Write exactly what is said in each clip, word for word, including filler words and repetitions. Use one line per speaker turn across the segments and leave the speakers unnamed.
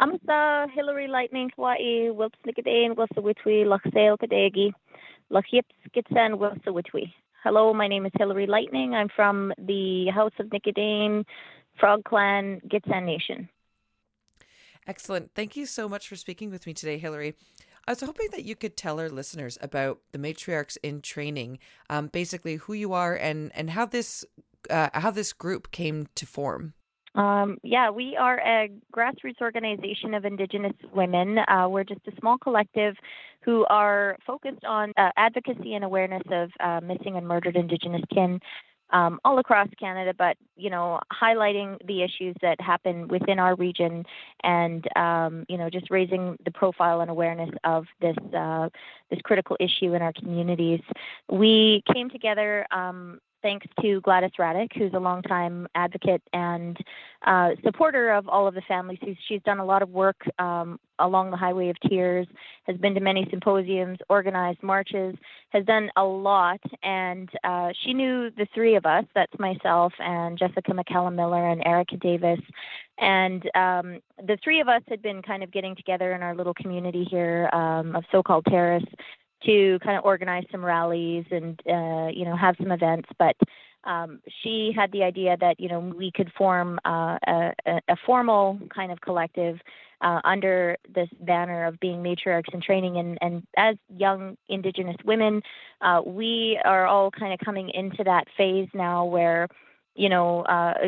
Amsa Hillary Lightning Hawaii Wilps Nicodane Wilsa Witwi Luxale Kadegi Luxips Gitsen Wilsa Witwi. Hello, my name is Hillary Lightning. I'm from the House of Nicodane Frog Clan Gitsen Nation.
Excellent. Thank you so much for speaking with me today, Hillary. I was hoping that you could tell our listeners about the Matriarchs in Training, um, basically who you are and, and how this uh, how this group came to form.
Um, yeah, we are a grassroots organization of Indigenous women. Uh, we're just a small collective who are focused on uh, advocacy and awareness of uh, missing and murdered Indigenous kin um, all across Canada, but, you know, highlighting the issues that happen within our region and, um, you know, just raising the profile and awareness of this, uh, this critical issue in our communities. We came together um, thanks to Gladys Raddick, who's a longtime advocate and uh, supporter of all of the families. She's, she's done a lot of work um, along the Highway of Tears, has been to many symposiums, organized marches, has done a lot. And uh, she knew the three of us, that's myself and Jessica McCallum Miller and Erica Davis. And um, the three of us had been kind of getting together in our little community here um, of so-called terrace to kind of organize some rallies and, uh, you know, have some events. But um, she had the idea that, you know, we could form uh, a, a formal kind of collective uh, under this banner of being Matriarchs in Training. And, and as young Indigenous women, uh, we are all kind of coming into that phase now where, you know, uh,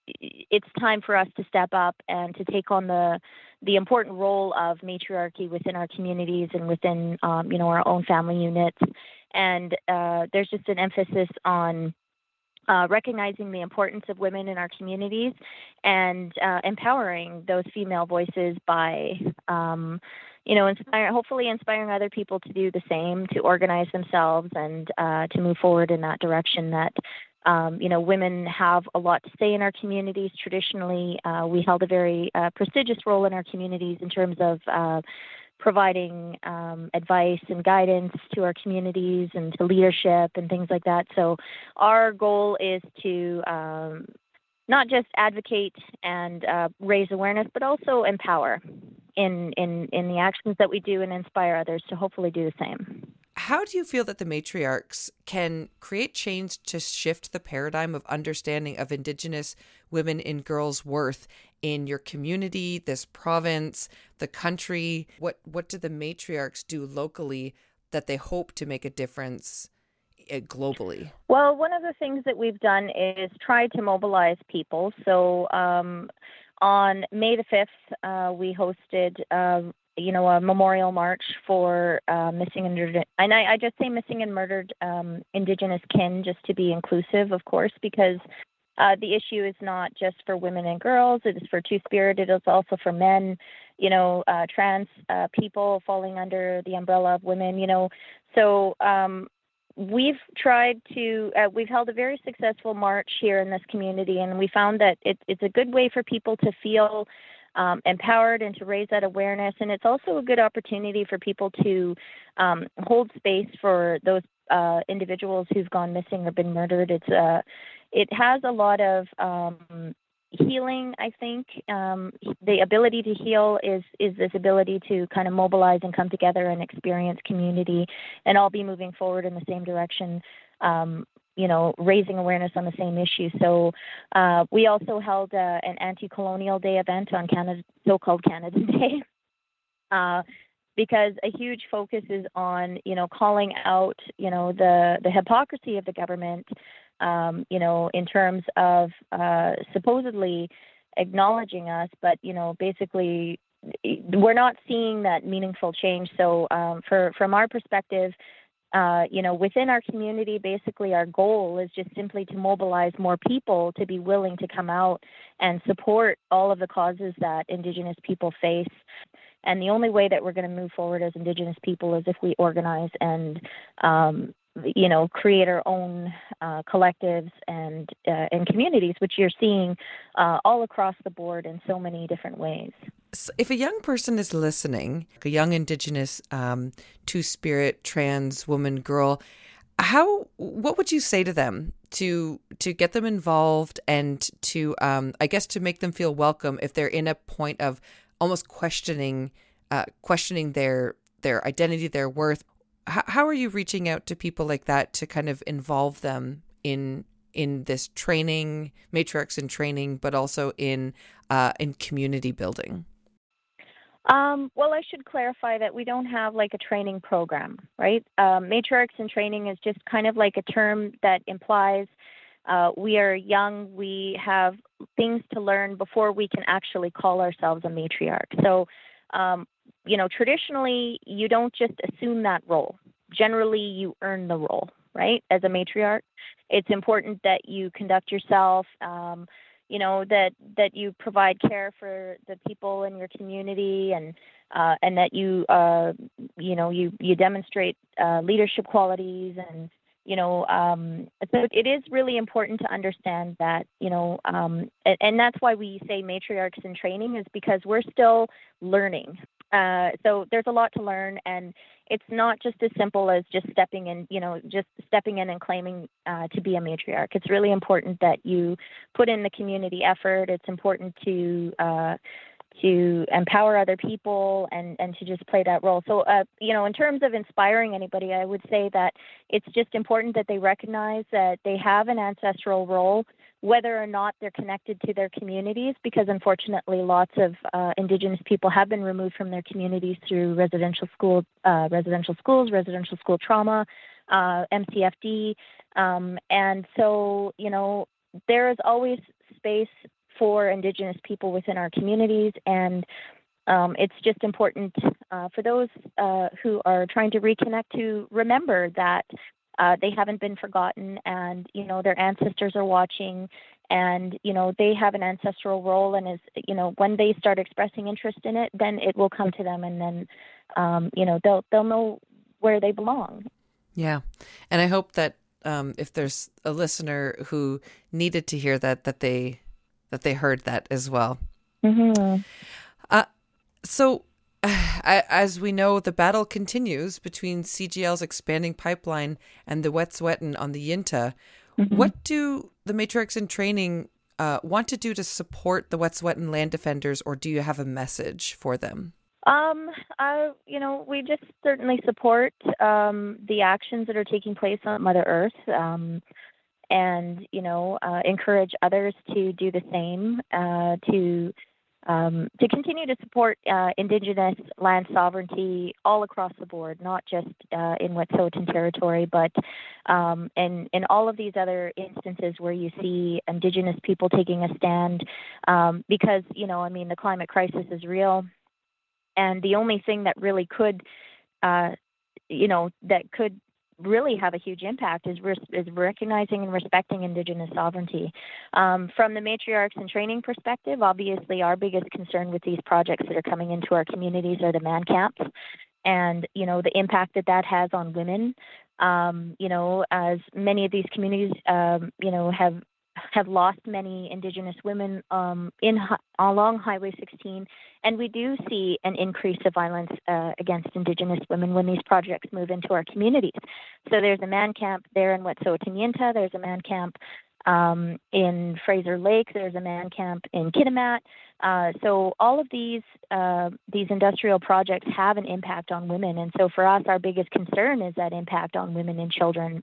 it's time for us to step up and to take on the the important role of matriarchy within our communities and within, um, you know, our own family units. And uh, there's just an emphasis on uh, recognizing the importance of women in our communities and uh, empowering those female voices by, um, you know, inspire, hopefully inspiring other people to do the same, to organize themselves and uh, to move forward in that direction that Um, you know, women have a lot to say in our communities. Traditionally, uh, we held a very uh, prestigious role in our communities in terms of uh, providing um, advice and guidance to our communities and to leadership and things like that. So our goal is to um, not just advocate and uh, raise awareness, but also empower in, in, in the actions that we do and inspire others to hopefully do the same.
How do you feel that the Matriarchs can create change to shift the paradigm of understanding of Indigenous women and girls' worth in your community, this province, the country? What what do the Matriarchs do locally that they hope to make a difference globally?
Well, one of the things that we've done is try to mobilize people. So um, on May the fifth, uh, we hosted uh, you know, a memorial march for uh, missing and murdered, and I, I just say missing and murdered um, Indigenous kin just to be inclusive, of course, because uh, the issue is not just for women and girls, it is for Two-Spirit, it is also for men, you know, uh, trans uh, people falling under the umbrella of women, you know. So um, we've tried to, uh, we've held a very successful march here in this community, and we found that it, it's a good way for people to feel Um, empowered and to raise that awareness. And it's also a good opportunity for people to um, hold space for those uh, individuals who've gone missing or been murdered. It's uh, it has a lot of um, healing, I think. Um, the ability to heal is is this ability to kind of mobilize and come together and experience community and all be moving forward in the same direction. Um, you know, raising awareness on the same issue. So uh, we also held uh, an anti-colonial day event on Canada, so-called Canada Day, uh, because a huge focus is on, you know, calling out, you know, the, the hypocrisy of the government, um, you know, in terms of uh, supposedly acknowledging us, but, you know, basically we're not seeing that meaningful change. So um, for from our perspective, Uh, you know, within our community, basically our goal is just simply to mobilize more people to be willing to come out and support all of the causes that Indigenous people face. And the only way that we're going to move forward as Indigenous people is if we organize and, um, you know, create our own uh, collectives and uh, and communities, which you're seeing uh, all across the board in so many different ways.
So if a young person is listening, a young Indigenous um, Two-Spirit trans woman, girl, how what would you say to them to to get them involved and to um, I guess to make them feel welcome if they're in a point of almost questioning uh, questioning their their identity, their worth. H- how are you reaching out to people like that to kind of involve them in in this training, matriarchs in training, but also in uh, in community building?
Um, well, I should clarify that we don't have like a training program, right? Um, matriarchs in training is just kind of like a term that implies uh, we are young, we have things to learn before we can actually call ourselves a matriarch. So, um, you know, traditionally, you don't just assume that role. Generally, you earn the role, right? As a matriarch, it's important that you conduct yourself. Um, you know that that you provide care for the people in your community, and uh, and that you uh, you know you you demonstrate uh, leadership qualities, and you know um, so it is really important to understand that, you know um, and, and that's why we say matriarchs in training, is because we're still learning. Uh, so there's a lot to learn, and it's not just as simple as just stepping in, you know, just stepping in and claiming uh, to be a matriarch. It's really important that you put in the community effort. It's important to uh, to empower other people, and, and to just play that role. So, uh, you know, in terms of inspiring anybody, I would say that it's just important that they recognize that they have an ancestral role, whether or not they're connected to their communities, because unfortunately lots of uh, Indigenous people have been removed from their communities through residential school, uh, residential schools, residential school trauma, uh, M C F D. Um, and so, you know, there is always space for Indigenous people within our communities, and um, it's just important uh, for those uh, who are trying to reconnect to remember that uh, they haven't been forgotten, and you know their ancestors are watching, and you know they have an ancestral role, and is you know when they start expressing interest in it, then it will come to them, and then um, you know they'll they'll know where they belong.
Yeah, and I hope that um, if there's a listener who needed to hear that, that they that they heard that as well.
Mm-hmm.
Uh, so, as we know, the battle continues between C G L's expanding pipeline and the Wet'suwet'en on the Yintah. Mm-hmm. What do the matriarchs in training uh, want to do to support the Wet'suwet'en land defenders, or do you have a message for them?
Um, uh, you know, we just certainly support um, the actions that are taking place on Mother Earth. Um, and, you know, uh, encourage others to do the same, uh, to um, to continue to support uh, Indigenous land sovereignty all across the board, not just uh, in Wet'suwet'en territory, but um, in, in all of these other instances where you see Indigenous people taking a stand, um, because, you know, I mean, the climate crisis is real, and the only thing that really could, uh, you know, that could really have a huge impact is, res- is recognizing and respecting Indigenous sovereignty. Um, from the matriarchs and training perspective, obviously our biggest concern with these projects that are coming into our communities are the man camps, and you know the impact that that has on women. Um, you know, as many of these communities, um, you know, have have lost many Indigenous women um, in along Highway sixteen, and we do see an increase of violence uh, against Indigenous women when these projects move into our communities. So there's a man camp there in Wet'suwet'en Yintah. There's a man camp um, in Fraser Lake. There's a man camp in Kitimat. Uh, so all of these uh, these industrial projects have an impact on women, and so for us, our biggest concern is that impact on women and children.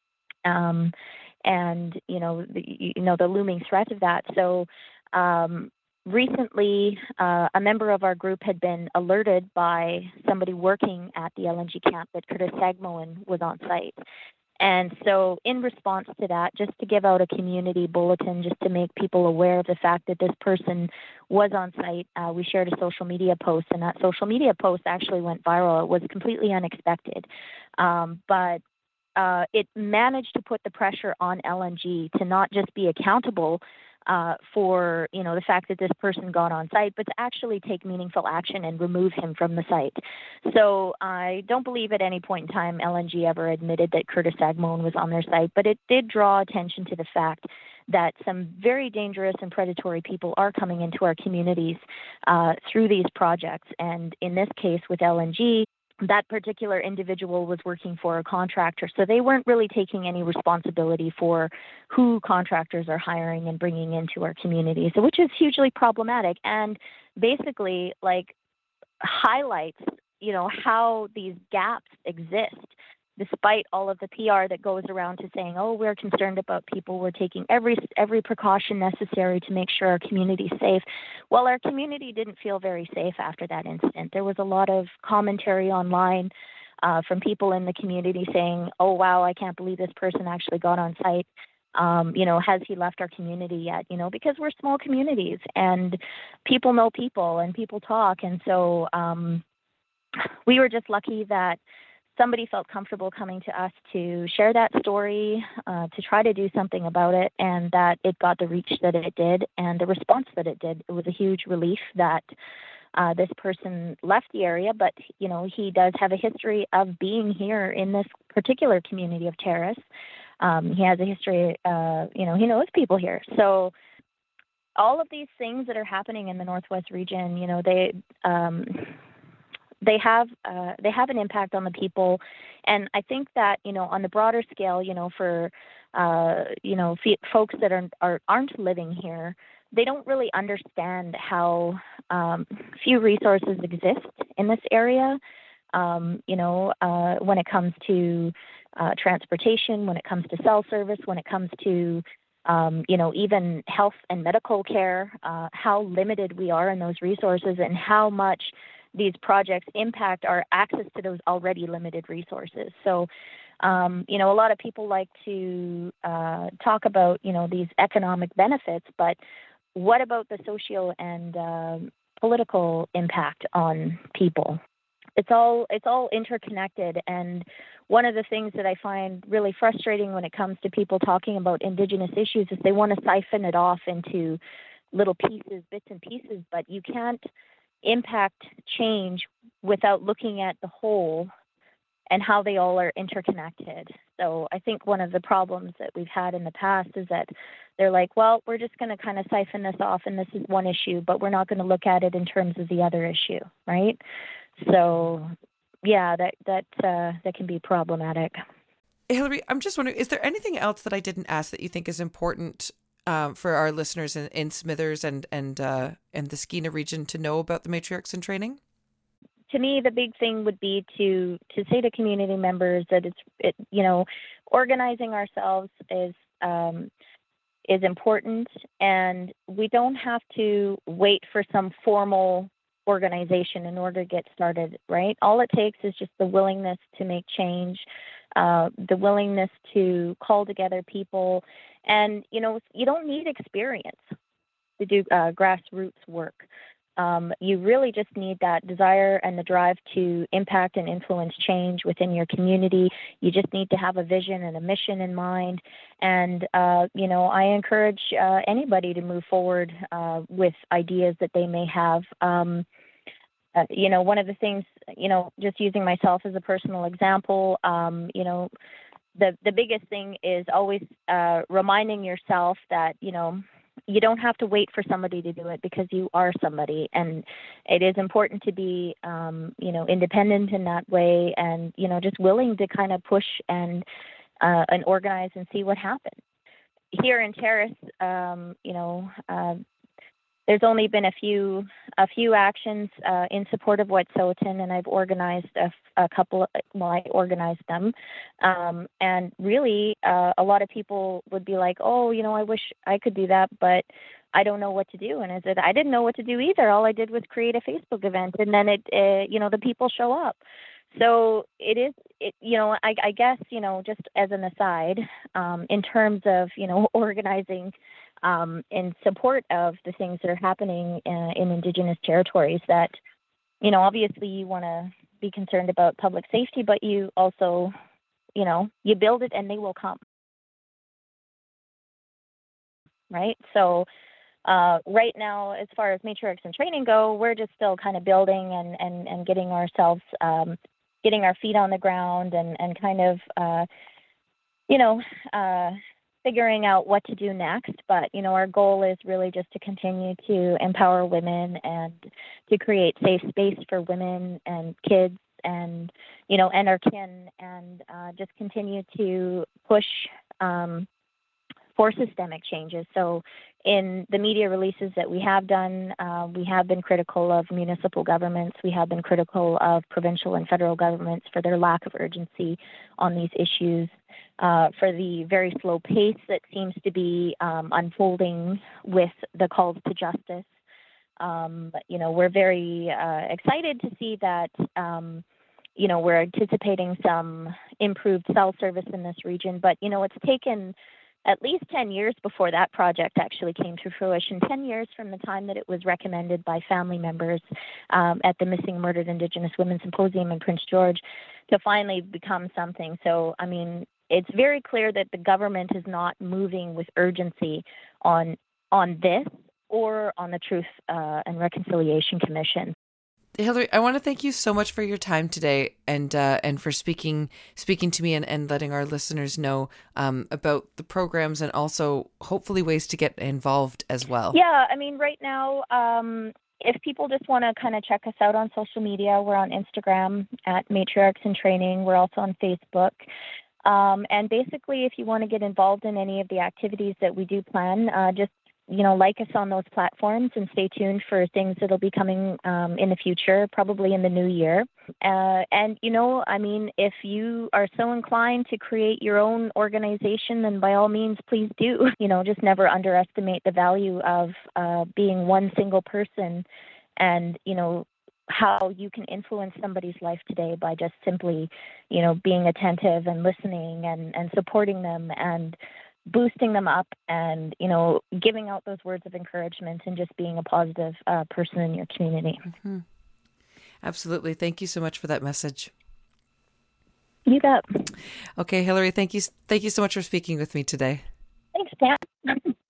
Um, and you know, the, you know the looming threat of that. So um, recently, uh, a member of our group had been alerted by somebody working at the L N G camp that Curtis Sagmoan was on site. And so in response to that, just to give out a community bulletin, just to make people aware of the fact that this person was on site, uh, we shared a social media post, and that social media post actually went viral. It was completely unexpected. Um, but Uh, it managed to put the pressure on L N G to not just be accountable uh, for, you know, the fact that this person got on site, but to actually take meaningful action and remove him from the site. So I don't believe at any point in time L N G ever admitted that Curtis Sagmoan was on their site, but it did draw attention to the fact that some very dangerous and predatory people are coming into our communities uh, through these projects. And in this case with L N G, that particular individual was working for a contractor. So they weren't really taking any responsibility for who contractors are hiring and bringing into our community, so which is hugely problematic and basically like highlights, you know, how these gaps exist despite all of the P R that goes around to saying, oh, we're concerned about people, we're taking every every precaution necessary to make sure our community is safe. Well, our community didn't feel very safe after that incident. There was a lot of commentary online uh, from people in the community saying, oh, wow, I can't believe this person actually got on site. Um, you know, has he left our community yet? You know, because we're small communities and people know people and people talk. And so um, we were just lucky that somebody felt comfortable coming to us to share that story, uh, to try to do something about it, and that it got the reach that it did and the response that it did. It was a huge relief that uh, this person left the area, but, you know, he does have a history of being here in this particular community of Terrace. Um, he has a history, uh, you know, he knows people here. So all of these things that are happening in the Northwest region, you know, they... Um, they have uh, they have an impact on the people, and I think that, you know, on the broader scale, you know, for uh, you know f- folks that are, are aren't living here, they don't really understand how um, few resources exist in this area. Um, you know, uh, when it comes to uh, transportation, when it comes to cell service, when it comes to um, you know, even health and medical care, uh, how limited we are in those resources, and how much these projects impact our access to those already limited resources. So, um, you know, a lot of people like to uh, talk about, you know, these economic benefits, but what about the socio and uh, political impact on people? It's all it's all interconnected, and one of the things that I find really frustrating when it comes to people talking about Indigenous issues is they want to siphon it off into little pieces, bits and pieces, but you can't impact change without looking at the whole and how they all are interconnected. So I think one of the problems that we've had in the past is that they're like, well, we're just going to kind of siphon this off, and this is one issue, but we're not going to look at it in terms of the other issue, right? So yeah, that that uh, that can be problematic.
Hilary, I'm just wondering, is there anything else that I didn't ask that you think is important um, for our listeners in, in Smithers and and uh, and the Skeena region to know about the Matriarchs in Training?
To me, the big thing would be to to say to community members that it's it, you know, organizing ourselves is um, is important, and we don't have to wait for some formal organization in order to get started, right? All it takes is just the willingness to make change, uh, the willingness to call together people, and you know, you don't need experience to do uh, grassroots work. Um, you really just need that desire and the drive to impact and influence change within your community. You just need to have a vision and a mission in mind. And, uh, you know, I encourage uh, anybody to move forward uh, with ideas that they may have. Um, uh, you know, one of the things, you know, just using myself as a personal example, um, you know, the, the biggest thing is always uh, reminding yourself that, you know, you don't have to wait for somebody to do it, because you are somebody, and it is important to be, um, you know, independent in that way, and, you know, just willing to kind of push and, uh, and organize and see what happens. Here in Terrace, um, you know, uh, there's only been a few a few actions uh, in support of Wet'suwet'en, and I've organized a, a couple. Of, well, I organized them, um, and really, uh, a lot of people would be like, "Oh, you know, I wish I could do that, but I don't know what to do." And I said, "I didn't know what to do either. All I did was create a Facebook event, and then it, uh, you know, the people show up." So it is, it, you know, I, I guess, you know, just as an aside, um, in terms of, you know, organizing um, in support of the things that are happening uh, in Indigenous territories, that, you know, obviously you want to be concerned about public safety, but you also, you know, you build it and they will come, right? So uh, right now, as far as Matriarchs in Training go, we're just still kind of building and, and, and getting ourselves, um, getting our feet on the ground, and, and kind of, uh, you know, uh, figuring out what to do next. But, you know, our goal is really just to continue to empower women and to create safe space for women and kids and, you know, and our kin, and uh, just continue to push um, for systemic changes. So in the media releases that we have done, uh, we have been critical of municipal governments. We have been critical of provincial and federal governments for their lack of urgency on these issues, uh, for the very slow pace that seems to be um, unfolding with the calls to justice. Um, you know, we're very uh, excited to see that, um, you know, we're anticipating some improved cell service in this region, but, you know, it's taken at least ten years before that project actually came to fruition, ten years from the time that it was recommended by family members um, at the Missing and Murdered Indigenous Women Symposium in Prince George to finally become something. So, I mean, it's very clear that the government is not moving with urgency on on this or on the Truth uh, and Reconciliation Commission.
Hilary, I want to thank you so much for your time today, and uh, and for speaking speaking to me and, and letting our listeners know um, about the programs, and also hopefully ways to get involved as well.
Yeah, I mean, right now, um, if people just want to kind of check us out on social media, we're on Instagram at Matriarchs in Training. We're also on Facebook. Um, and basically, if you want to get involved in any of the activities that we do plan, uh, just you know, like us on those platforms and stay tuned for things that'll be coming um, in the future, probably in the new year. Uh, and, you know, I mean, if you are so inclined to create your own organization, then by all means, please do. You know, just never underestimate the value of uh, being one single person and, you know, how you can influence somebody's life today by just simply, you know, being attentive and listening and, and supporting them and boosting them up and, you know, giving out those words of encouragement and just being a positive uh, person in your community.
Mm-hmm. Absolutely. Thank you so much for that message.
You bet.
Okay, Hilary, thank you. Thank you so much for speaking with me today.
Thanks, Pam.